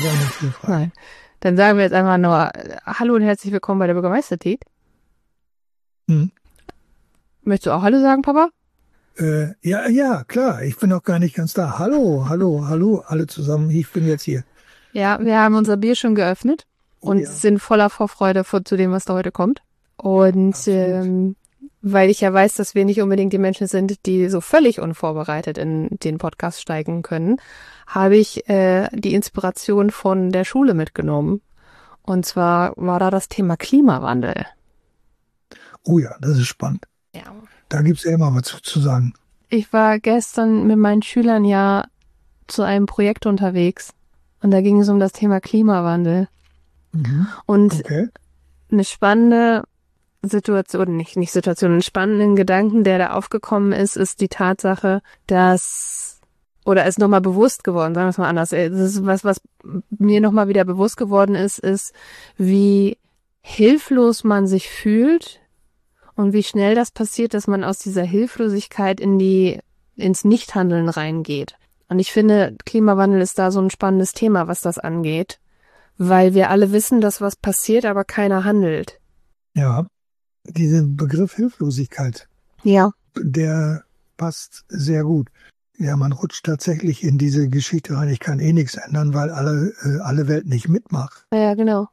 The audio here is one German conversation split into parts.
auch nicht hilfreich. Nein. Dann sagen wir jetzt einfach nur Hallo und herzlich willkommen bei der Bürgermeistertit. Hm. Möchtest du auch Hallo sagen, Papa? Ja, klar. Ich bin noch gar nicht ganz da. Hallo, alle zusammen. Ich bin jetzt hier. Ja, wir haben unser Bier schon geöffnet und Ja. sind voller Vorfreude zu dem, was da heute kommt. Und Absolut. weil ich ja weiß, dass wir nicht unbedingt die Menschen sind, die so völlig unvorbereitet in den Podcast steigen können, habe ich die Inspiration von der Schule mitgenommen. Und zwar war da das Thema Klimawandel. Oh ja, das ist spannend. Ja. Da gibt es ja immer was zu sagen. Ich war gestern mit meinen Schülern ja zu einem Projekt unterwegs und da ging es um das Thema Klimawandel. Mhm. Und Okay. eine spannende Situation, nicht Situation, einen spannenden Gedanken, der da aufgekommen ist die Tatsache, oder ist nochmal bewusst geworden, sagen wir es mal anders. Das ist was mir nochmal wieder bewusst geworden ist, wie hilflos man sich fühlt und wie schnell das passiert, dass man aus dieser Hilflosigkeit ins Nichthandeln reingeht. Und ich finde, Klimawandel ist da so ein spannendes Thema, was das angeht, weil wir alle wissen, dass was passiert, aber keiner handelt. Ja, dieser Begriff Hilflosigkeit, Ja. der passt sehr gut. Ja, man rutscht tatsächlich in diese Geschichte rein. Ich kann eh nichts ändern, weil alle Welt nicht mitmacht. Ja, genau.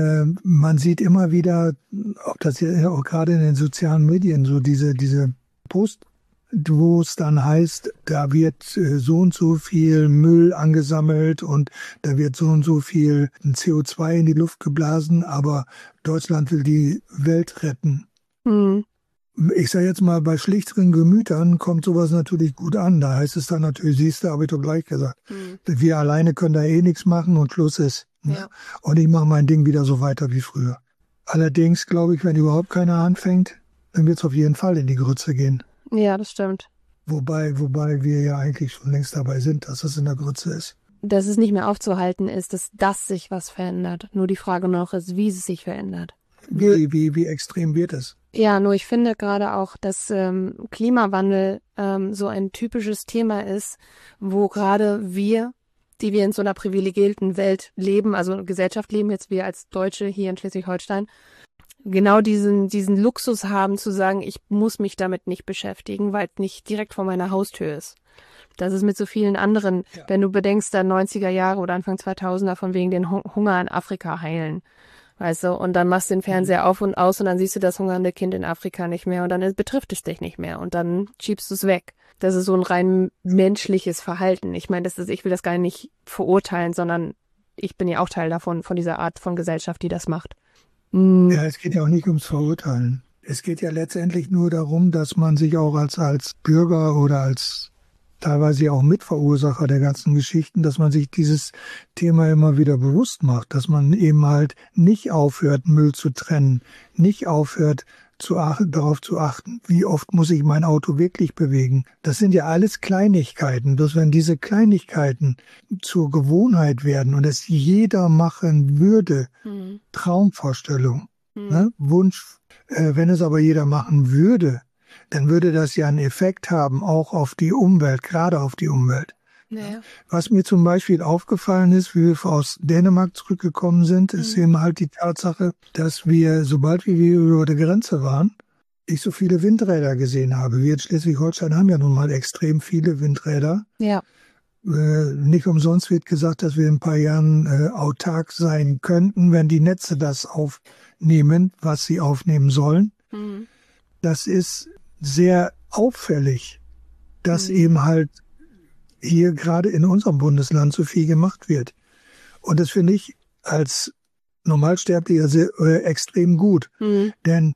Man sieht immer wieder, ob das ja auch gerade in den sozialen Medien, so diese Post, wo es dann heißt, da wird so und so viel Müll angesammelt und da wird so und so viel CO2 in die Luft geblasen, aber Deutschland will die Welt retten. Hm. Ich sage jetzt mal, bei schlichteren Gemütern kommt sowas natürlich gut an. Da heißt es dann natürlich, siehst du, habe ich doch gleich gesagt. Wir alleine können da eh nichts machen und Schluss ist. Ne? Ja. Und ich mache mein Ding wieder so weiter wie früher. Allerdings glaube ich, wenn überhaupt keiner anfängt, dann wird es auf jeden Fall in die Grütze gehen. Ja, das stimmt. Wobei wir ja eigentlich schon längst dabei sind, dass es in der Grütze ist. Dass es nicht mehr aufzuhalten ist, dass sich was verändert. Nur die Frage noch ist, wie es sich verändert. Wie extrem wird es? Ja, nur ich finde gerade auch, dass Klimawandel so ein typisches Thema ist, wo gerade wir, die wir in so einer privilegierten Welt leben, also Gesellschaft leben, jetzt wir als Deutsche hier in Schleswig-Holstein, genau diesen Luxus haben zu sagen, ich muss mich damit nicht beschäftigen, weil es nicht direkt vor meiner Haustür ist. Das ist mit so vielen anderen, wenn du bedenkst, da 90er Jahre oder Anfang 2000er von wegen den Hunger in Afrika heilen. Weißt du, und dann machst du den Fernseher auf und aus und dann siehst du das hungernde Kind in Afrika nicht mehr und dann betrifft es dich nicht mehr und dann schiebst du es weg. Das ist so ein rein menschliches Verhalten. Ich meine, ich will das gar nicht verurteilen, sondern ich bin ja auch Teil davon, von dieser Art von Gesellschaft, die das macht. Ja, es geht ja auch nicht ums Verurteilen. Es geht ja letztendlich nur darum, dass man sich auch als Bürger oder als teilweise auch Mitverursacher der ganzen Geschichten, dass man sich dieses Thema immer wieder bewusst macht, dass man eben halt nicht aufhört, Müll zu trennen, nicht aufhört, darauf zu achten, wie oft muss ich mein Auto wirklich bewegen. Das sind ja alles Kleinigkeiten. Bloß wenn diese Kleinigkeiten zur Gewohnheit werden und es jeder machen würde, Traumvorstellung, ne? Wunsch, wenn es aber jeder machen würde, dann würde das ja einen Effekt haben, auch auf die Umwelt, gerade auf die Umwelt. Naja. Was mir zum Beispiel aufgefallen ist, wie wir aus Dänemark zurückgekommen sind, ist eben halt die Tatsache, dass wir, sobald wir über der Grenze waren, ich so viele Windräder gesehen habe. Wir in Schleswig-Holstein haben ja nun mal extrem viele Windräder. Ja. Nicht umsonst wird gesagt, dass wir in ein paar Jahren autark sein könnten, wenn die Netze das aufnehmen, was sie aufnehmen sollen. Das ist sehr auffällig, dass eben halt hier gerade in unserem Bundesland so viel gemacht wird. Und das finde ich als Normalsterblicher extrem gut. Denn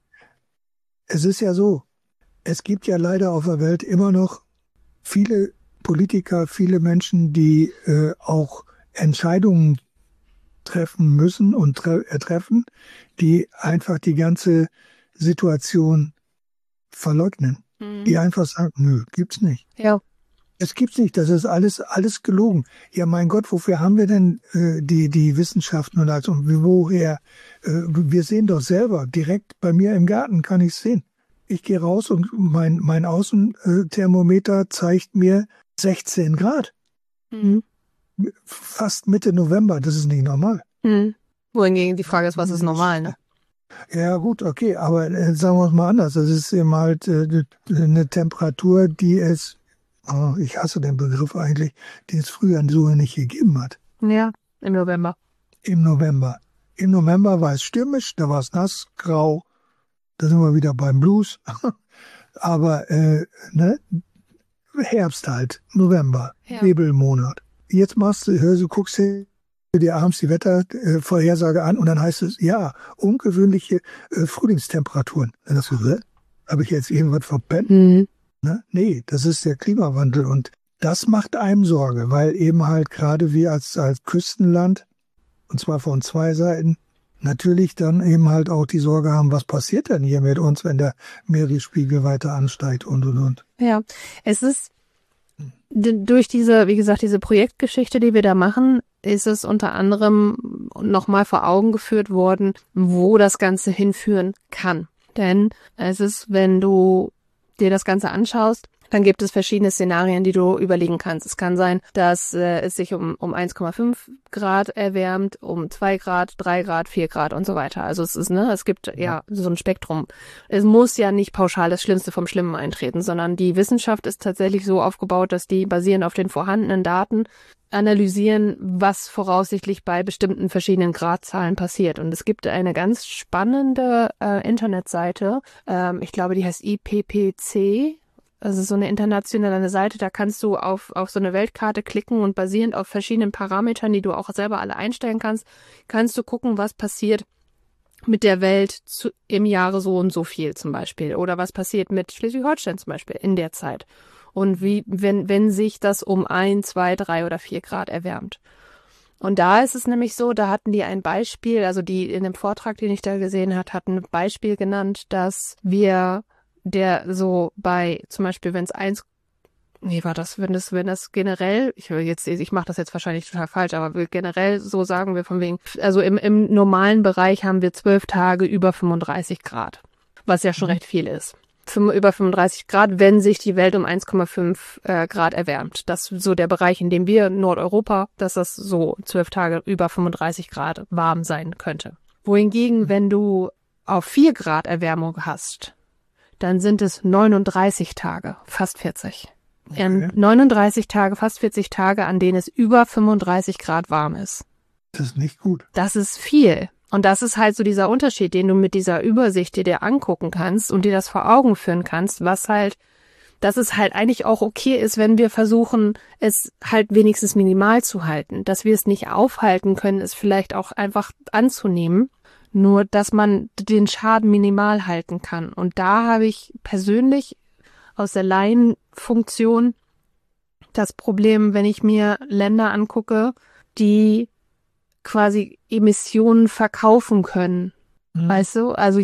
es ist ja so, es gibt ja leider auf der Welt immer noch viele Politiker, viele Menschen, die auch Entscheidungen treffen müssen und treffen, die einfach die ganze Situation verleugnen. Die einfach sagen, nö, gibt's nicht. Ja. Es gibt's nicht, das ist alles gelogen. Ja, mein Gott, wofür haben wir denn die Wissenschaften und also woher? Wir sehen doch selber, direkt bei mir im Garten kann ich sehen. Ich gehe raus und mein Außenthermometer zeigt mir 16 Grad. fast Mitte November, das ist nicht normal. Wohingegen die Frage ist, was ist normal, ne? Ja gut, okay, aber sagen wir es mal anders. Das ist eben halt eine Temperatur, die es, ich hasse den Begriff eigentlich, die es früher so nicht gegeben hat. Ja, im November. Im November. Im November war es stürmisch, da war es nass, grau, da sind wir wieder beim Blues. Aber Herbst halt, November, ja. Nebelmonat. Jetzt guckst du dir abends die Wettervorhersage an und dann heißt es, ja, ungewöhnliche Frühlingstemperaturen. Dann hast du gesagt, habe ich jetzt irgendwas verpennt? Ne? Nee, das ist der Klimawandel und das macht einem Sorge, weil eben halt gerade wir als Küstenland, und zwar von zwei Seiten, natürlich dann eben halt auch die Sorge haben, was passiert denn hier mit uns, wenn der Meeresspiegel weiter ansteigt und. Ja, es ist durch diese, wie gesagt, diese Projektgeschichte, die wir da machen, ist es unter anderem nochmal vor Augen geführt worden, wo das Ganze hinführen kann. Denn es ist, wenn du dir das Ganze anschaust, dann gibt es verschiedene Szenarien, die du überlegen kannst. Es kann sein, dass es sich um 1,5 Grad erwärmt, um 2 Grad, 3 Grad, 4 Grad und so weiter. Also es gibt ja so ein Spektrum. Es muss ja nicht pauschal das Schlimmste vom Schlimmen eintreten, sondern die Wissenschaft ist tatsächlich so aufgebaut, dass die basierend auf den vorhandenen Daten analysieren, was voraussichtlich bei bestimmten verschiedenen Gradzahlen passiert. Und es gibt eine ganz spannende Internetseite, ich glaube, die heißt IPCC. Also so eine internationale Seite, da kannst du auf so eine Weltkarte klicken und basierend auf verschiedenen Parametern, die du auch selber alle einstellen kannst, kannst du gucken, was passiert mit der Welt im Jahre so und so viel zum Beispiel. Oder was passiert mit Schleswig-Holstein zum Beispiel in der Zeit. Und wie, wenn sich das um 1, 2, 3 oder 4 Grad erwärmt. Und da ist es nämlich so, da hatten die ein Beispiel, also die in dem Vortrag, den ich da gesehen habe, hatten ein Beispiel genannt, dass der so bei, zum Beispiel, wenn das generell, ich mache das jetzt wahrscheinlich total falsch, aber generell so sagen wir von wegen, also im normalen Bereich haben wir 12 Tage über 35 Grad, was ja schon recht viel ist. Über 35 Grad, wenn sich die Welt um 1,5 Grad erwärmt. Das ist so der Bereich, in dem wir, Nordeuropa, dass das so 12 Tage über 35 Grad warm sein könnte. Wohingegen, wenn du auf 4 Grad Erwärmung hast, dann sind es 39 Tage, fast 40. Okay. 39 Tage, fast 40 Tage, an denen es über 35 Grad warm ist. Das ist nicht gut. Das ist viel. Und das ist halt so dieser Unterschied, den du mit dieser Übersicht dir angucken kannst und dir das vor Augen führen kannst, dass es halt eigentlich auch okay ist, wenn wir versuchen, es halt wenigstens minimal zu halten. Dass wir es nicht aufhalten können, ist vielleicht auch einfach anzunehmen. Nur, dass man den Schaden minimal halten kann. Und da habe ich persönlich aus der Laienfunktion das Problem, wenn ich mir Länder angucke, die quasi Emissionen verkaufen können. Weißt du? Also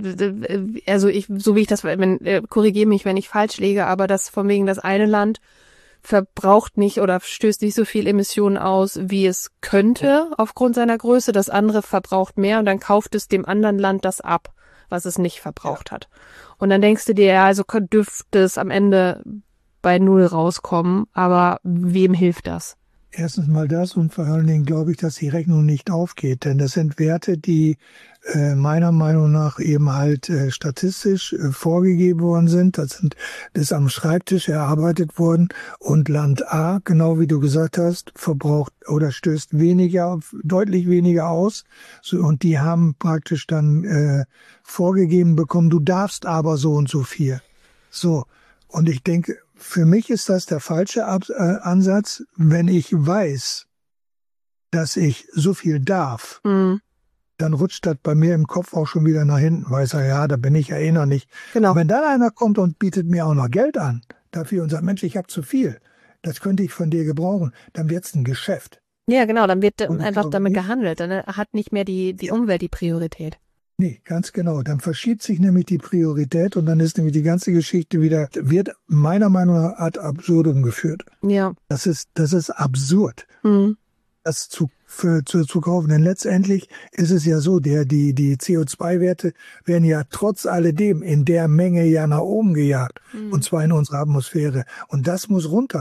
so wie ich das, korrigiere mich, wenn ich falsch liege, aber das von wegen das eine Land verbraucht nicht oder stößt nicht so viel Emissionen aus, wie es könnte aufgrund seiner Größe. Das andere verbraucht mehr und dann kauft es dem anderen Land das ab, was es nicht verbraucht hat. Und dann denkst du dir, ja, also dürfte es am Ende bei 0 rauskommen, aber wem hilft das? Erstens mal das und vor allen Dingen glaube ich, dass die Rechnung nicht aufgeht, denn das sind Werte, die meiner Meinung nach eben halt statistisch vorgegeben worden sind. Das ist am Schreibtisch erarbeitet worden und Land A, genau wie du gesagt hast, verbraucht oder stößt deutlich weniger aus. So, und die haben praktisch dann vorgegeben bekommen, du darfst aber so und so viel. So, und ich denke, für mich ist das der falsche Ansatz, wenn ich weiß, dass ich so viel darf. Dann rutscht das bei mir im Kopf auch schon wieder nach hinten, weiß er, ja, da bin ich ja eh noch nicht. Genau. Und wenn dann einer kommt und bietet mir auch noch Geld an dafür und sagt, Mensch, ich habe zu viel, das könnte ich von dir gebrauchen, dann wird's ein Geschäft. Ja, genau, dann wird einfach damit gehandelt, dann hat nicht mehr die Umwelt die Priorität. Nee, ganz genau. Dann verschiebt sich nämlich die Priorität und dann ist nämlich die ganze Geschichte wird meiner Meinung nach ad absurdum geführt. Ja. Das ist absurd. Das zu kaufen. Denn letztendlich ist es ja so, die CO2-Werte werden ja trotz alledem in der Menge ja nach oben gejagt. Und zwar in unserer Atmosphäre. Und das muss runter.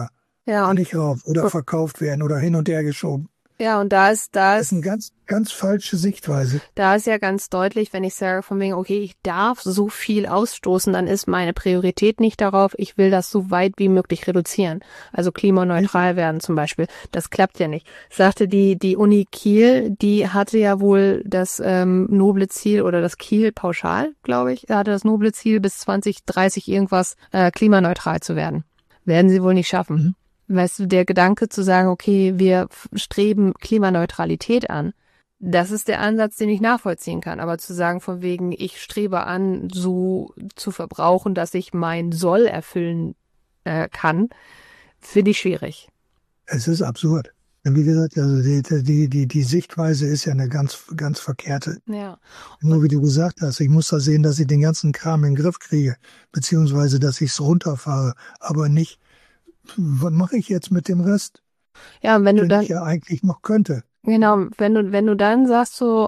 Ja, und nicht rauf oder verkauft werden oder hin und her geschoben. ja, und da ist Das ist eine ganz, ganz falsche Sichtweise. Da ist ja ganz deutlich, wenn ich sage von wegen, okay, ich darf so viel ausstoßen, dann ist meine Priorität nicht darauf, ich will das so weit wie möglich reduzieren. Also klimaneutral werden zum Beispiel. Das klappt ja nicht. Sagte die Uni Kiel, die hatte ja wohl das noble Ziel oder das Kiel-Pauschal, glaube ich, hatte das noble Ziel, bis 2030 irgendwas klimaneutral zu werden. Werden sie wohl nicht schaffen. Weißt du, der Gedanke zu sagen, okay, wir streben Klimaneutralität an, das ist der Ansatz, den ich nachvollziehen kann. Aber zu sagen von wegen, ich strebe an, so zu verbrauchen, dass ich mein Soll erfüllen kann, finde ich schwierig. Es ist absurd. Wie gesagt, also die Sichtweise ist ja eine ganz, ganz verkehrte. Ja. Nur wie du gesagt hast, ich muss da sehen, dass ich den ganzen Kram in den Griff kriege, beziehungsweise dass ich es runterfahre, aber nicht, was mache ich jetzt mit dem Rest, Ja, und wenn du den dann, ich ja eigentlich noch könnte. genau, wenn du dann sagst so,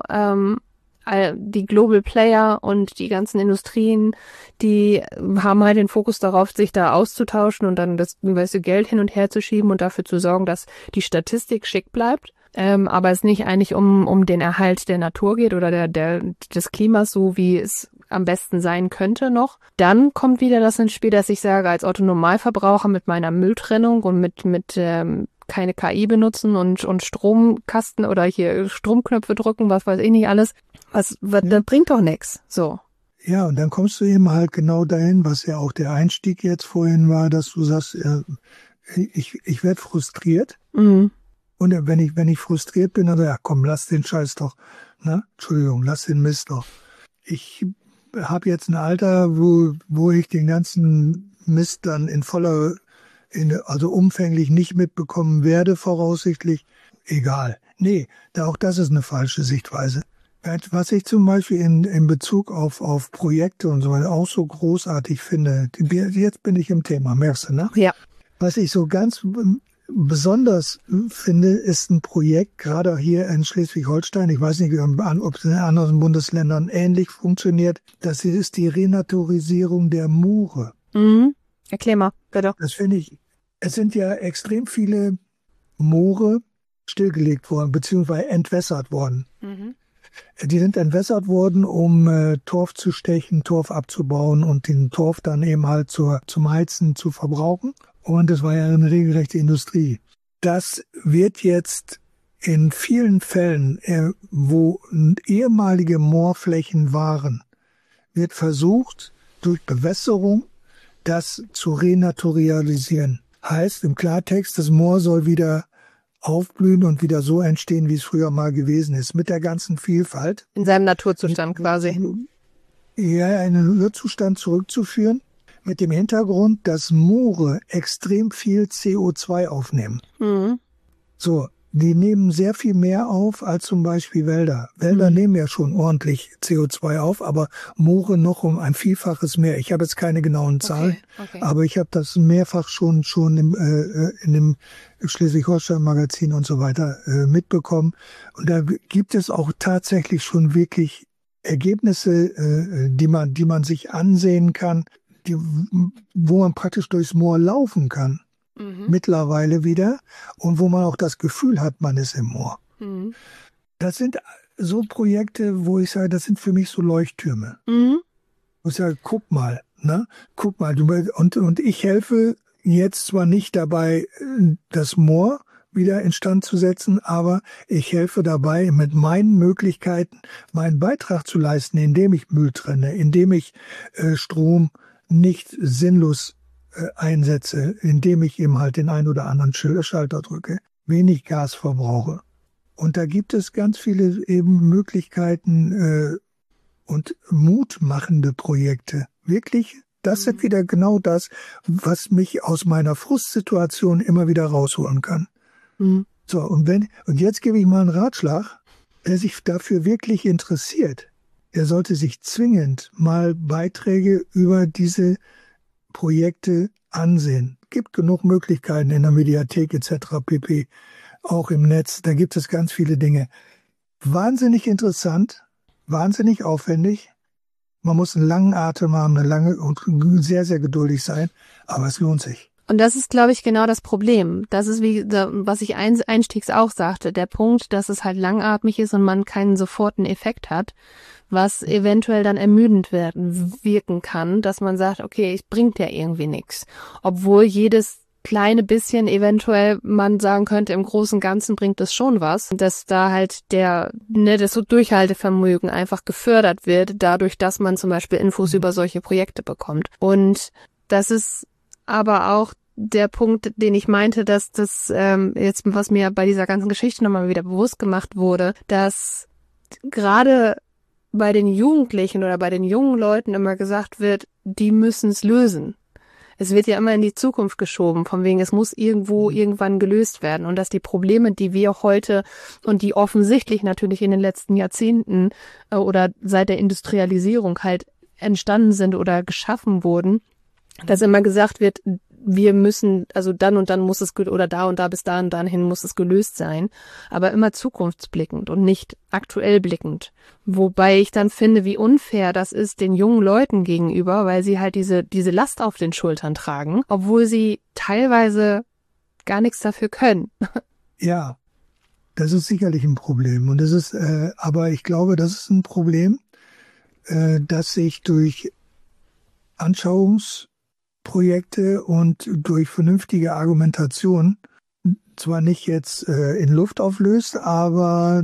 die Global Player und die ganzen Industrien, die haben halt den Fokus darauf, sich da auszutauschen und dann das, weißt du, Geld hin und her zu schieben und dafür zu sorgen, dass die Statistik schick bleibt. Aber es nicht eigentlich um den Erhalt der Natur geht oder des Klimas, so wie es am besten sein könnte noch. Dann kommt wieder das ins Spiel, dass ich sage, als Otto-Normalverbraucher mit meiner Mülltrennung und mit keine KI benutzen und Stromkasten oder hier Stromknöpfe drücken, was weiß ich nicht alles. Das bringt doch nichts. So. Ja, und dann kommst du eben halt genau dahin, was ja auch der Einstieg jetzt vorhin war, dass du sagst, ich werde frustriert. Mhm. Und wenn ich frustriert bin, dann ja komm, lass den Scheiß doch, ne? Entschuldigung, lass den Mist doch. Ich habe jetzt ein Alter, wo ich den ganzen Mist dann also umfänglich nicht mitbekommen werde, voraussichtlich. Egal. Nee, auch das ist eine falsche Sichtweise. Was ich zum Beispiel in Bezug auf Projekte und so weiter auch so großartig finde, jetzt bin ich im Thema, merkst du, ne? Ja. Was ich so ganz besonders finde, ist ein Projekt, gerade hier in Schleswig-Holstein, ich weiß nicht, ob es in anderen Bundesländern ähnlich funktioniert, das ist die Renaturisierung der Moore. Mhm. Erklär mal, bitte. Das finde ich, es sind ja extrem viele Moore stillgelegt worden, beziehungsweise entwässert worden. Mhm. Die sind entwässert worden, um Torf zu stechen, Torf abzubauen und den Torf dann eben halt zum Heizen zu verbrauchen. Und das war ja eine regelrechte Industrie. Das wird jetzt in vielen Fällen, wo ehemalige Moorflächen waren, wird versucht, durch Bewässerung das zu renaturalisieren. Heißt im Klartext, das Moor soll wieder aufblühen und wieder so entstehen, wie es früher mal gewesen ist, mit der ganzen Vielfalt. In seinem Naturzustand quasi. Ja, in den Urzustand zurückzuführen, mit dem Hintergrund, dass Moore extrem viel CO2 aufnehmen. Mhm. So, die nehmen sehr viel mehr auf als zum Beispiel Wälder. Wälder nehmen ja schon ordentlich CO2 auf, aber Moore noch um ein Vielfaches mehr. Ich habe jetzt keine genauen Zahlen, Okay. aber ich habe das mehrfach schon in dem Schleswig-Holstein-Magazin und so weiter mitbekommen. Und da gibt es auch tatsächlich schon wirklich Ergebnisse, die man sich ansehen kann, wo man praktisch durchs Moor laufen kann. Mittlerweile wieder und wo man auch das Gefühl hat, man ist im Moor. Mhm. Das sind so Projekte, wo ich sage, das sind für mich so Leuchttürme. Mhm. Wo ich sage, guck mal, ne? Guck mal. Und ich helfe jetzt zwar nicht dabei, das Moor wieder instand zu setzen, aber ich helfe dabei, mit meinen Möglichkeiten meinen Beitrag zu leisten, indem ich Müll trenne, indem ich Strom nicht sinnlos einsetze, indem ich eben halt den ein oder anderen Schalter drücke, wenig Gas verbrauche. Und da gibt es ganz viele eben Möglichkeiten und mutmachende Projekte. Wirklich, das sind wieder genau das, was mich aus meiner Frustsituation immer wieder rausholen kann. Mhm. So, und jetzt gebe ich mal einen Ratschlag, wer sich dafür wirklich interessiert, der sollte sich zwingend mal Beiträge über diese Projekte ansehen. Gibt genug Möglichkeiten in der Mediathek etc. pp. Auch im Netz, da gibt es ganz viele Dinge. Wahnsinnig interessant, wahnsinnig aufwendig. Man muss einen langen Atem haben, und sehr, sehr geduldig sein, aber es lohnt sich. Und das ist, glaube ich, genau das Problem. Das ist, was ich einstiegs auch sagte, der Punkt, dass es halt langatmig ist und man keinen sofortigen Effekt hat, was eventuell dann ermüdend wirken kann, dass man sagt, okay, es bringt ja irgendwie nichts. Obwohl jedes kleine bisschen eventuell man sagen könnte, im Großen und Ganzen bringt es schon was, dass da halt das so Durchhaltevermögen einfach gefördert wird, dadurch, dass man zum Beispiel Infos über solche Projekte bekommt. Und das ist aber auch der Punkt, den ich meinte, dass das jetzt, was mir bei dieser ganzen Geschichte nochmal wieder bewusst gemacht wurde, dass gerade bei den Jugendlichen oder bei den jungen Leuten immer gesagt wird, die müssen es lösen. Es wird ja immer in die Zukunft geschoben, von wegen, es muss irgendwann gelöst werden. Und dass die Probleme, die wir heute und die offensichtlich natürlich in den letzten Jahrzehnten oder seit der Industrialisierung halt entstanden sind oder geschaffen wurden, dass immer gesagt wird, wir müssen, also dann und dann muss es, oder da und da bis da und dahin muss es gelöst sein, aber immer zukunftsblickend und nicht aktuell blickend. Wobei ich dann finde, wie unfair das ist den jungen Leuten gegenüber, weil sie halt diese Last auf den Schultern tragen, obwohl sie teilweise gar nichts dafür können. Ja, das ist sicherlich ein Problem. Und das ist, aber ich glaube, das ist ein Problem, das sich durch Anschauungsprojekte und durch vernünftige Argumentation zwar nicht jetzt in Luft auflöst, aber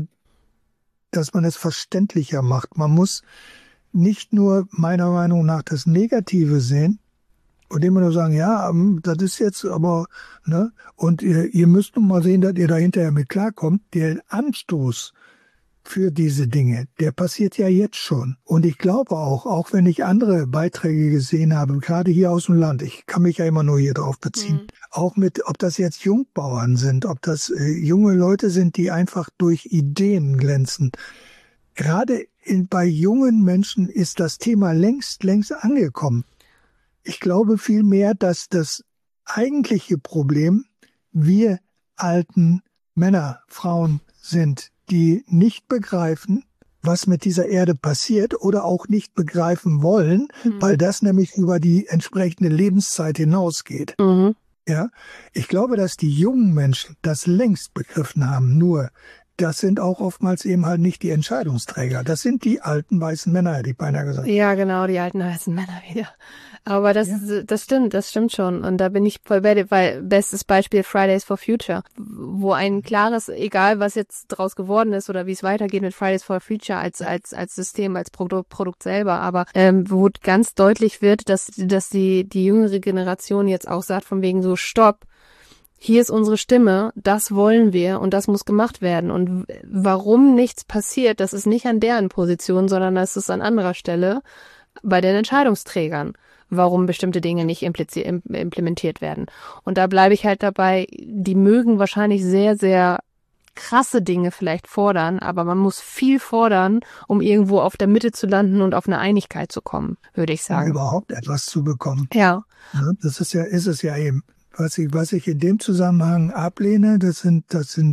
dass man es verständlicher macht. Man muss nicht nur meiner Meinung nach das Negative sehen und immer nur sagen, ja, das ist jetzt aber, ne, und ihr müsst nun mal sehen, dass ihr da hinterher mit klarkommt. Der Anstoß für diese Dinge, der passiert ja jetzt schon. Und ich glaube auch wenn ich andere Beiträge gesehen habe, gerade hier aus dem Land, ich kann mich ja immer nur hier drauf beziehen, auch mit, ob das jetzt Jungbauern sind, ob das junge Leute sind, die einfach durch Ideen glänzen. Gerade bei jungen Menschen ist das Thema längst angekommen. Ich glaube vielmehr, dass das eigentliche Problem wir alten Männer, Frauen sind, die nicht begreifen, was mit dieser Erde passiert oder auch nicht begreifen wollen, weil das nämlich über die entsprechende Lebenszeit hinausgeht. Ja, ich glaube, dass die jungen Menschen das längst begriffen haben, nur das sind auch oftmals eben halt nicht die Entscheidungsträger. Das sind die alten weißen Männer, hätte ich beinahe gesagt. Ja, genau, die alten weißen Männer wieder. Aber das stimmt schon. Und da bin ich voll bei dir, weil bestes Beispiel Fridays for Future, wo ein klares, egal was jetzt draus geworden ist oder wie es weitergeht mit Fridays for Future als System, als Produkt selber, aber wo ganz deutlich wird, dass die jüngere Generation jetzt auch sagt von wegen so, stopp, hier ist unsere Stimme, das wollen wir und das muss gemacht werden. Und warum nichts passiert, das ist nicht an deren Position, sondern das ist an anderer Stelle bei den Entscheidungsträgern, warum bestimmte Dinge nicht implementiert werden. Und da bleibe ich halt dabei, die mögen wahrscheinlich sehr, sehr krasse Dinge vielleicht fordern, aber man muss viel fordern, um irgendwo auf der Mitte zu landen und auf eine Einigkeit zu kommen, würde ich sagen. Um überhaupt etwas zu bekommen. Ja. Das ist es ja eben. Was ich in dem Zusammenhang ablehne, das sind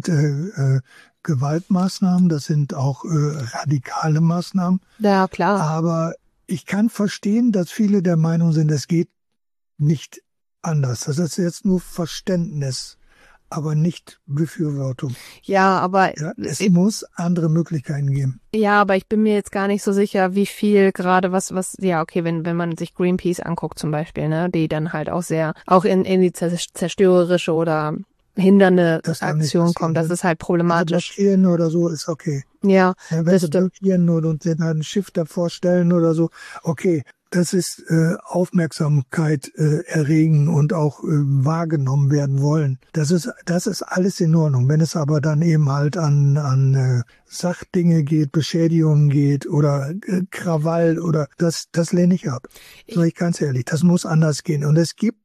Gewaltmaßnahmen, das sind auch radikale Maßnahmen. Ja, klar. Aber ich kann verstehen, dass viele der Meinung sind, es geht nicht anders. Das ist jetzt nur Verständnis, aber nicht Befürwortung. Ja, aber es muss andere Möglichkeiten geben. Ja, aber ich bin mir jetzt gar nicht so sicher, wie viel gerade ja, okay, wenn man sich Greenpeace anguckt zum Beispiel, ne, die dann halt auch in die zerstörerische oder hindernde Aktion kommt, das ist halt problematisch. Also blockieren oder so ist okay. Ja, wenn sie blockieren und dann ein Schiff davor stellen oder so, okay. Das ist Aufmerksamkeit erregen und auch wahrgenommen werden wollen. Das ist alles in Ordnung. Wenn es aber dann eben halt an Sachdinge geht, Beschädigungen geht oder Krawall oder das lehne ich ab. Sag ich ganz ehrlich, das muss anders gehen. Und es gibt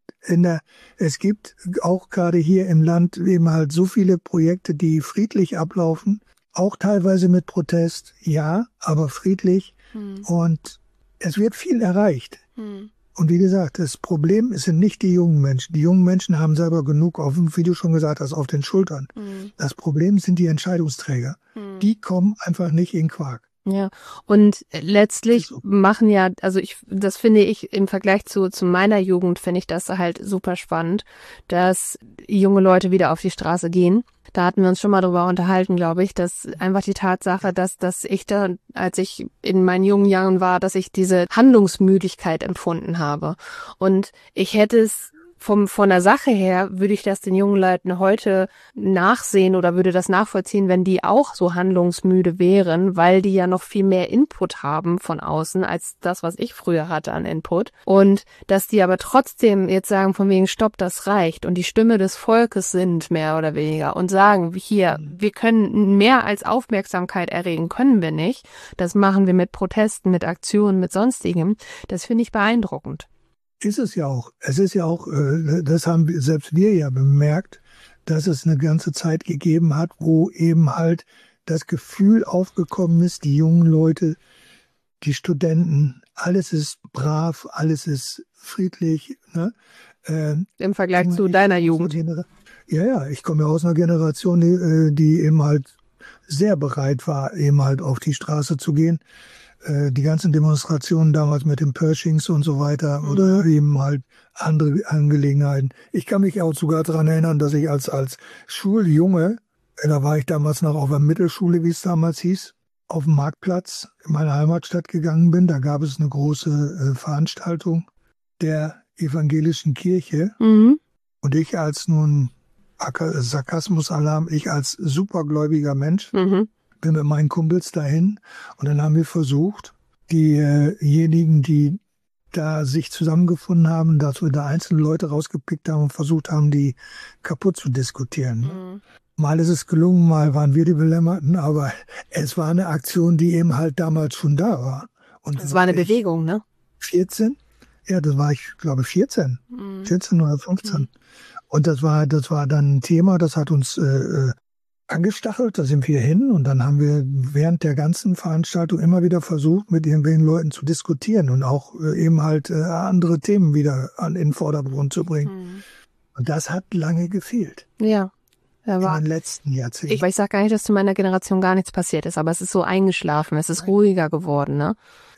auch gerade hier im Land eben halt so viele Projekte, die friedlich ablaufen, auch teilweise mit Protest, ja, aber friedlich und es wird viel erreicht. Und wie gesagt, das Problem sind nicht die jungen Menschen. Die jungen Menschen haben selber genug, wie du schon gesagt hast, auf den Schultern. Das Problem sind die Entscheidungsträger. Die kommen einfach nicht in Quark. Ja, und letztlich machen ja, also das finde ich im Vergleich zu meiner Jugend, finde ich das halt super spannend, dass junge Leute wieder auf die Straße gehen. Da hatten wir uns schon mal drüber unterhalten, glaube ich, dass einfach die Tatsache, dass ich da, als ich in meinen jungen Jahren war, dass ich diese Handlungsmüdigkeit empfunden habe. Und ich hätte es von der Sache her würde ich das den jungen Leuten heute nachsehen oder würde das nachvollziehen, wenn die auch so handlungsmüde wären, weil die ja noch viel mehr Input haben von außen als das, was ich früher hatte an Input. Und dass die aber trotzdem jetzt sagen, von wegen Stopp, das reicht und die Stimme des Volkes sind, mehr oder weniger, und sagen, hier, wir können mehr als Aufmerksamkeit erregen, können wir nicht. Das machen wir mit Protesten, mit Aktionen, mit Sonstigem. Das finde ich beeindruckend. Ist es ja auch. Es ist ja auch, das haben selbst wir ja bemerkt, dass es eine ganze Zeit gegeben hat, wo eben halt das Gefühl aufgekommen ist, die jungen Leute, die Studenten, alles ist brav, alles ist friedlich. Ne? Im Vergleich zu deiner Jugend. Ja, ich komme ja aus einer Generation, die eben halt sehr bereit war, eben halt auf die Straße zu gehen. Die ganzen Demonstrationen damals mit den Pershings und so weiter oder eben halt andere Angelegenheiten. Ich kann mich auch sogar daran erinnern, dass ich als Schuljunge, da war ich damals noch auf der Mittelschule, wie es damals hieß, auf dem Marktplatz in meiner Heimatstadt gegangen bin. Da gab es eine große Veranstaltung der evangelischen Kirche. Mhm. Und ich als nun Sarkasmus-Alarm, ich als supergläubiger Mensch, bin mit meinen Kumpels dahin und dann haben wir versucht, diejenigen, die da sich zusammengefunden haben, dass wir da einzelne Leute rausgepickt haben und versucht haben, die kaputt zu diskutieren. Mhm. Mal ist es gelungen, mal waren wir die Belämmerten, aber es war eine Aktion, die eben halt damals schon da war. Und das war eine Bewegung, ne? 14? Ja, das war ich, glaube 14. 14 oder 15. Und das war dann ein Thema, das hat uns angestachelt, da sind wir hin und dann haben wir während der ganzen Veranstaltung immer wieder versucht, mit irgendwelchen Leuten zu diskutieren und auch eben halt andere Themen wieder in den Vordergrund zu bringen. Und das hat lange gefehlt. Ja. In den letzten Jahrzehnten. Ich sage gar nicht, dass zu meiner Generation gar nichts passiert ist, aber es ist so eingeschlafen, es ist ruhiger geworden, ne?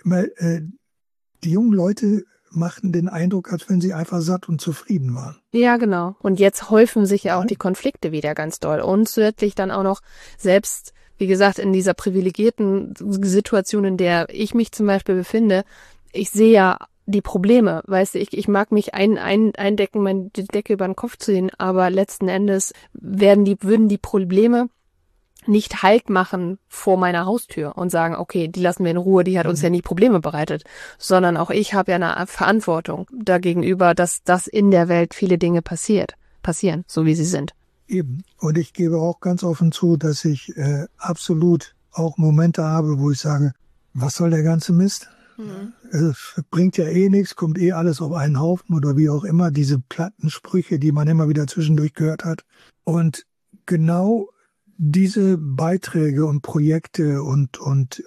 Die jungen Leute machten den Eindruck, als wenn sie einfach satt und zufrieden waren. Ja, genau. Und jetzt häufen sich ja auch die Konflikte wieder ganz doll. Und zusätzlich dann auch noch selbst, wie gesagt, in dieser privilegierten Situation, in der ich mich zum Beispiel befinde, ich sehe ja die Probleme, weißt du, ich mag mich eindecken, meine Decke über den Kopf ziehen, aber letzten Endes würden die Probleme nicht Halt machen vor meiner Haustür und sagen, okay, die lassen wir in Ruhe, die hat uns ja nie Probleme bereitet, sondern auch ich habe ja eine Verantwortung dagegenüber, dass das in der Welt viele Dinge passieren, so wie sie sind. Eben. Und ich gebe auch ganz offen zu, dass ich absolut auch Momente habe, wo ich sage, was soll der ganze Mist? Es bringt ja eh nichts, kommt eh alles auf einen Haufen oder wie auch immer, diese platten Sprüche, die man immer wieder zwischendurch gehört hat. Und genau diese Beiträge und Projekte und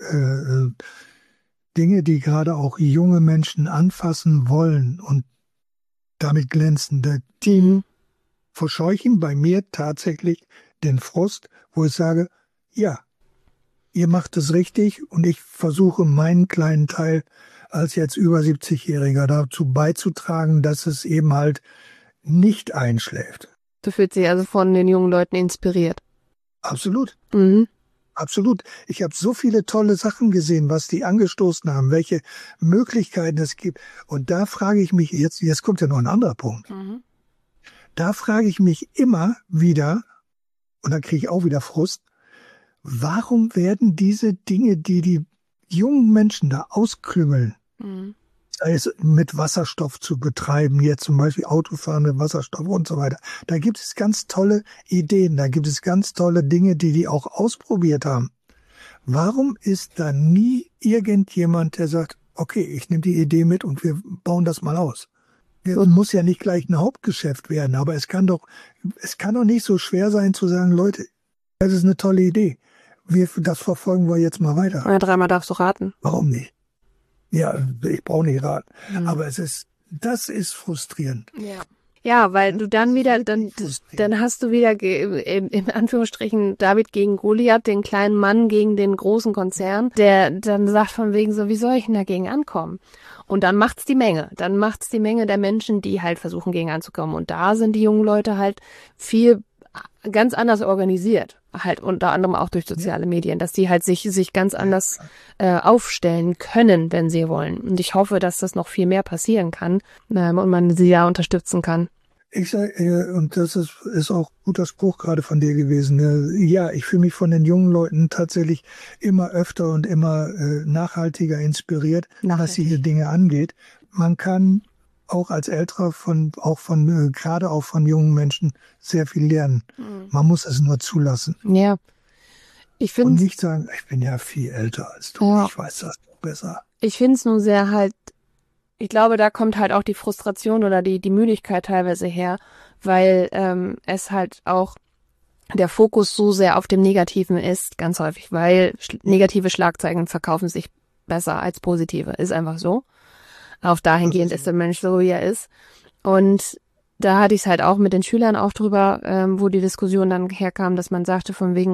Dinge, die gerade auch junge Menschen anfassen wollen und damit glänzen, die verscheuchen bei mir tatsächlich den Frust, wo ich sage, ja, ihr macht es richtig und ich versuche meinen kleinen Teil als jetzt über 70-Jähriger dazu beizutragen, dass es eben halt nicht einschläft. Du fühlst dich also von den jungen Leuten inspiriert? Absolut. Absolut. Ich habe so viele tolle Sachen gesehen, was die angestoßen haben, welche Möglichkeiten es gibt. Und da frage ich mich, jetzt kommt ja noch ein anderer Punkt. Da frage ich mich immer wieder, und dann kriege ich auch wieder Frust, warum werden diese Dinge, die die jungen Menschen da ausklüngeln, sei es mit Wasserstoff zu betreiben, jetzt zum Beispiel Autofahren mit Wasserstoff und so weiter. Da gibt es ganz tolle Ideen, da gibt es ganz tolle Dinge, die auch ausprobiert haben. Warum ist da nie irgendjemand, der sagt, okay, ich nehme die Idee mit und wir bauen das mal aus? Es muss ja nicht gleich ein Hauptgeschäft werden, aber es kann doch nicht so schwer sein zu sagen, Leute, das ist eine tolle Idee. Das verfolgen wir jetzt mal weiter. Ja, 3-mal darfst du raten. Warum nicht? Ja, ich brauche nicht raten. Aber das ist frustrierend. Ja. Ja, weil du dann wieder, dann hast du wieder in Anführungsstrichen David gegen Goliath, den kleinen Mann gegen den großen Konzern, der dann sagt von wegen so, wie soll ich denn dagegen ankommen? Und dann macht's die Menge. Dann macht's die Menge der Menschen, die halt versuchen, gegen anzukommen. Und da sind die jungen Leute halt viel ganz anders organisiert. Halt unter anderem auch durch soziale Medien, dass die halt sich ganz anders aufstellen können, wenn sie wollen. Und ich hoffe, dass das noch viel mehr passieren kann und man sie ja unterstützen kann. Ich sage, und das ist auch ein guter Spruch gerade von dir gewesen. Ja, ich fühle mich von den jungen Leuten tatsächlich immer öfter und immer nachhaltiger inspiriert, was diese Dinge angeht. Man kann auch als Älterer gerade auch von jungen Menschen sehr viel lernen. Man muss es nur zulassen. Ja. Und nicht sagen, ich bin ja viel älter als du, ja. Ich weiß das besser. Ich finde es nur sehr halt, ich glaube, da kommt halt auch die Frustration oder die Müdigkeit teilweise her, weil es halt auch der Fokus so sehr auf dem Negativen ist, ganz häufig, weil negative Schlagzeilen verkaufen sich besser als positive, ist einfach so. Auch dahingehend ist der Mensch so, wie er ist. Und da hatte ich es halt auch mit den Schülern auch drüber, wo die Diskussion dann herkam, dass man sagte von wegen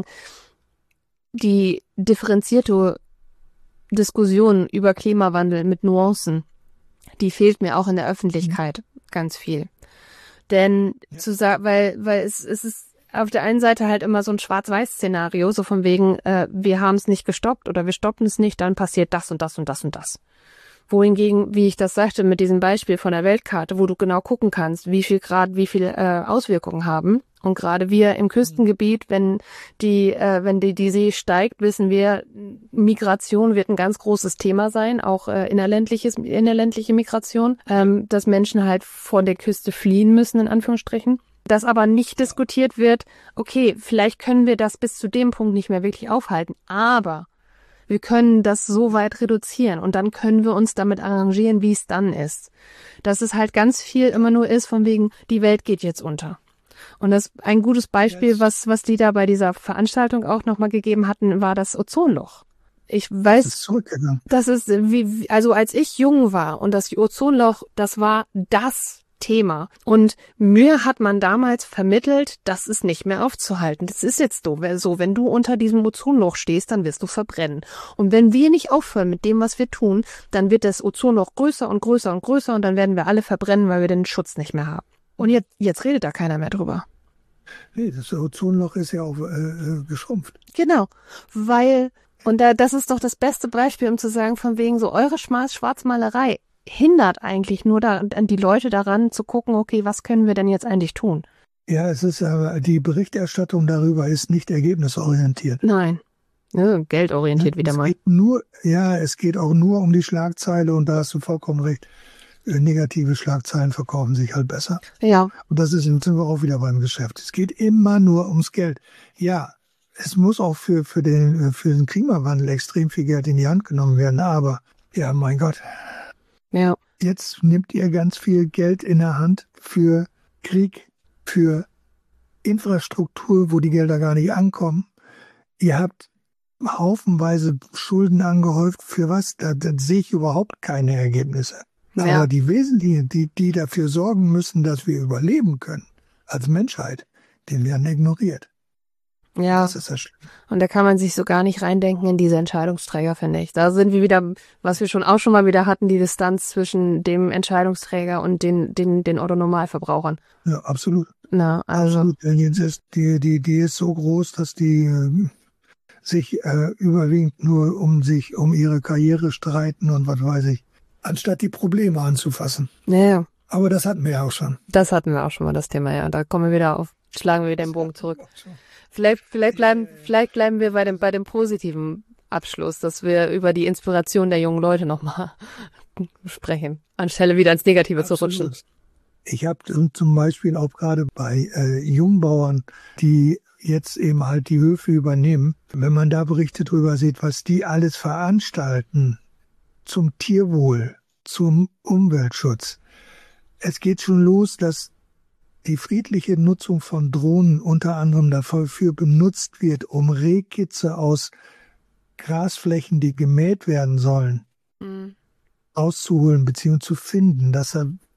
die differenzierte Diskussion über Klimawandel mit Nuancen, die fehlt mir auch in der Öffentlichkeit ganz viel. Denn weil es ist auf der einen Seite halt immer so ein Schwarz-Weiß-Szenario, so von wegen, wir haben es nicht gestoppt oder wir stoppen es nicht, dann passiert das und das und das und das. Wohingegen, wie ich das sagte, mit diesem Beispiel von der Weltkarte, wo du genau gucken kannst, wie viel Grad, wie viel Auswirkungen haben. Und gerade wir im Küstengebiet, wenn die See steigt, wissen wir, Migration wird ein ganz großes Thema sein, auch innerländliche Migration, dass Menschen halt von der Küste fliehen müssen, in Anführungsstrichen. Dass aber nicht diskutiert wird, okay, vielleicht können wir das bis zu dem Punkt nicht mehr wirklich aufhalten, aber wir können das so weit reduzieren und dann können wir uns damit arrangieren, wie es dann ist. Dass es halt ganz viel immer nur ist, von wegen, die Welt geht jetzt unter. Und das ein gutes Beispiel, was die da bei dieser Veranstaltung auch nochmal gegeben hatten, war das Ozonloch. Ich weiß, das ist also als ich jung war und das Ozonloch, das war das Thema. Und mir hat man damals vermittelt, das ist nicht mehr aufzuhalten. Das ist jetzt so, wenn du unter diesem Ozonloch stehst, dann wirst du verbrennen. Und wenn wir nicht aufhören mit dem, was wir tun, dann wird das Ozonloch größer und größer und größer und dann werden wir alle verbrennen, weil wir den Schutz nicht mehr haben. Und jetzt redet da keiner mehr drüber. Nee, das Ozonloch ist ja auch geschrumpft. Genau, und das ist doch das beste Beispiel, um zu sagen, von wegen so eure Schwarzmalerei hindert eigentlich nur die Leute daran zu gucken, okay, was können wir denn jetzt eigentlich tun? Ja, es ist aber, die Berichterstattung darüber ist nicht ergebnisorientiert. Nein, geldorientiert wieder mal. Es geht auch nur um die Schlagzeile und da hast du vollkommen recht. Negative Schlagzeilen verkaufen sich halt besser. Ja. Und das sind wir auch wieder beim Geschäft. Es geht immer nur ums Geld. Ja, es muss auch für den Klimawandel extrem viel Geld in die Hand genommen werden, aber ja, mein Gott. Ja. Jetzt nehmt ihr ganz viel Geld in der Hand für Krieg, für Infrastruktur, wo die Gelder gar nicht ankommen. Ihr habt haufenweise Schulden angehäuft. Für was? Da sehe ich überhaupt keine Ergebnisse. Ja. Aber die Wesentlichen, die dafür sorgen müssen, dass wir überleben können als Menschheit, die werden ignoriert. Ja, das ist das Schlimme. Und da kann man sich so gar nicht reindenken in diese Entscheidungsträger, finde ich. Da sind wir wieder, was wir auch schon mal wieder hatten, die Distanz zwischen dem Entscheidungsträger und den Otto-Normalverbrauchern. Ja, absolut. Na, also. Absolut. Die ist so groß, dass die sich überwiegend nur um ihre Karriere streiten und was weiß ich, anstatt die Probleme anzufassen. Ja. Aber das hatten wir ja auch schon. Das hatten wir auch schon mal, das Thema, ja. Da kommen wir wieder schlagen wir wieder den Bogen zurück. Vielleicht bleiben wir bei dem positiven Abschluss, dass wir über die Inspiration der jungen Leute nochmal sprechen, anstelle wieder ins Negative zu rutschen. Ich habe zum Beispiel auch gerade bei Jungbauern, die jetzt eben halt die Höfe übernehmen, wenn man da Berichte drüber sieht, was die alles veranstalten zum Tierwohl, zum Umweltschutz. Es geht schon los, dass die friedliche Nutzung von Drohnen unter anderem dafür benutzt wird, um Rehkitze aus Grasflächen, die gemäht werden sollen, auszuholen bzw. zu finden, dass da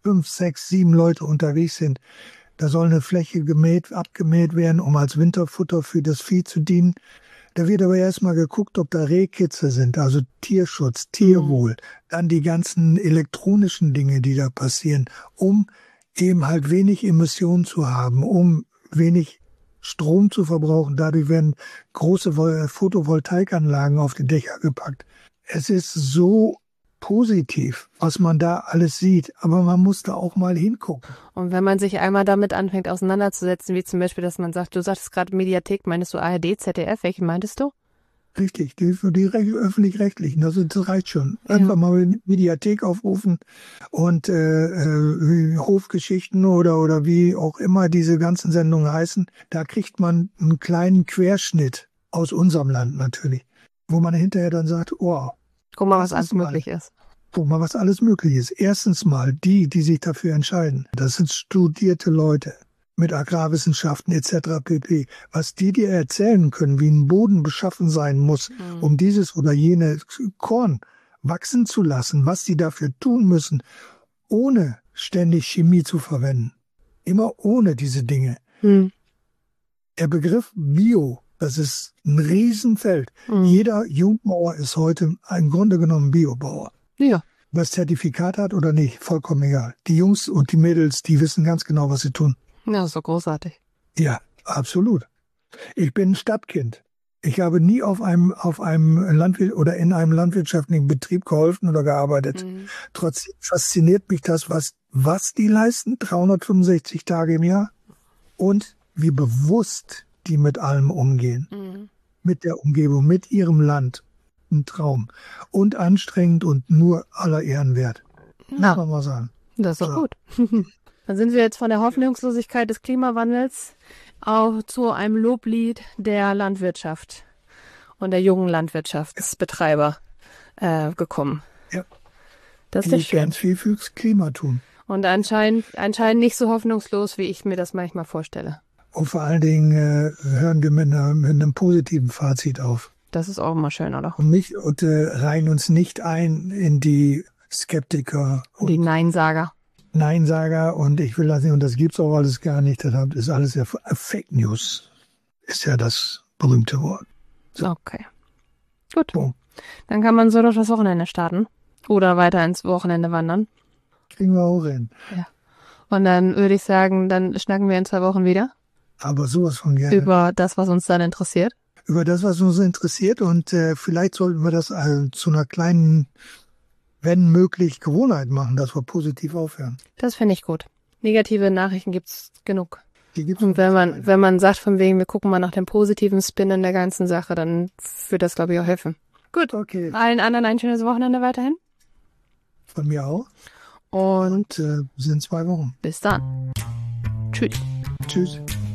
5, 6, 7 Leute unterwegs sind. Da soll eine Fläche abgemäht werden, um als Winterfutter für das Vieh zu dienen. Da wird aber erstmal geguckt, ob da Rehkitze sind, also Tierschutz, Tierwohl, dann die ganzen elektronischen Dinge, die da passieren, um eben halt wenig Emissionen zu haben, um wenig Strom zu verbrauchen. Dadurch werden große Photovoltaikanlagen auf die Dächer gepackt. Es ist so positiv, was man da alles sieht, aber man muss da auch mal hingucken. Und wenn man sich einmal damit anfängt auseinanderzusetzen, wie zum Beispiel, dass man sagt, du sagtest gerade Mediathek, meinst du ARD, ZDF, welchen meintest du? Richtig, die öffentlich-rechtlichen, das reicht schon. Einfach mal Mediathek aufrufen und Hofgeschichten oder wie auch immer diese ganzen Sendungen heißen, da kriegt man einen kleinen Querschnitt aus unserem Land natürlich, wo man hinterher dann sagt, oh, guck mal, was alles möglich ist. Guck mal, was alles möglich ist. Erstens mal, die sich dafür entscheiden, das sind studierte Leute mit Agrarwissenschaften etc. pp. Was die dir erzählen können, wie ein Boden beschaffen sein muss, um dieses oder jene Korn wachsen zu lassen, was die dafür tun müssen, ohne ständig Chemie zu verwenden. Immer ohne diese Dinge. Der Begriff Bio, das ist ein Riesenfeld. Jeder Jungbauer ist heute im Grunde genommen Biobauer. Ja. Was Zertifikat hat oder nicht, vollkommen egal. Die Jungs und die Mädels, die wissen ganz genau, was sie tun. Ja, so großartig. Ja, absolut. Ich bin ein Stadtkind. Ich habe nie auf einem Landwirt oder in einem landwirtschaftlichen Betrieb geholfen oder gearbeitet. Trotzdem fasziniert mich das, was die leisten, 365 Tage im Jahr und wie bewusst die mit allem umgehen. Mit der Umgebung, mit ihrem Land. Ein Traum. Und anstrengend und nur aller Ehren wert. Muss man mal sagen. Das ist doch gut. Dann sind wir jetzt von der Hoffnungslosigkeit des Klimawandels auch zu einem Loblied der Landwirtschaft und der jungen Landwirtschaftsbetreiber gekommen. Ja. Das ist schön. Ganz viel fürs Klima tun. Und anscheinend nicht so hoffnungslos, wie ich mir das manchmal vorstelle. Und vor allen Dingen hören wir mit einem positiven Fazit auf. Das ist auch immer schön, oder? Und reihen uns nicht ein in die Skeptiker. Und die Neinsager. Und ich will das nicht, und das gibt's auch alles gar nicht. Das ist alles ja Fake News, ist ja das berühmte Wort. So. Okay. Gut. So. Dann kann man so durch das Wochenende starten. Oder weiter ins Wochenende wandern. Kriegen wir auch hin. Ja. Und dann würde ich sagen, dann schnacken wir in 2 Wochen wieder. Aber sowas von gerne. Über das, was uns dann interessiert. Über das, was uns interessiert. Und vielleicht sollten wir das zu einer kleinen, wenn möglich, Gewohnheit machen, dass wir positiv aufhören. Das finde ich gut. Negative Nachrichten gibt's genug. Die gibt's. Und wenn man sagt, von wegen, wir gucken mal nach dem positiven Spin in der ganzen Sache, dann wird das, glaube ich, auch helfen. Gut. Okay. Allen anderen ein schönes Wochenende weiterhin. Von mir auch. Und sind 2 Wochen. Bis dann. Tschüss. Tschüss.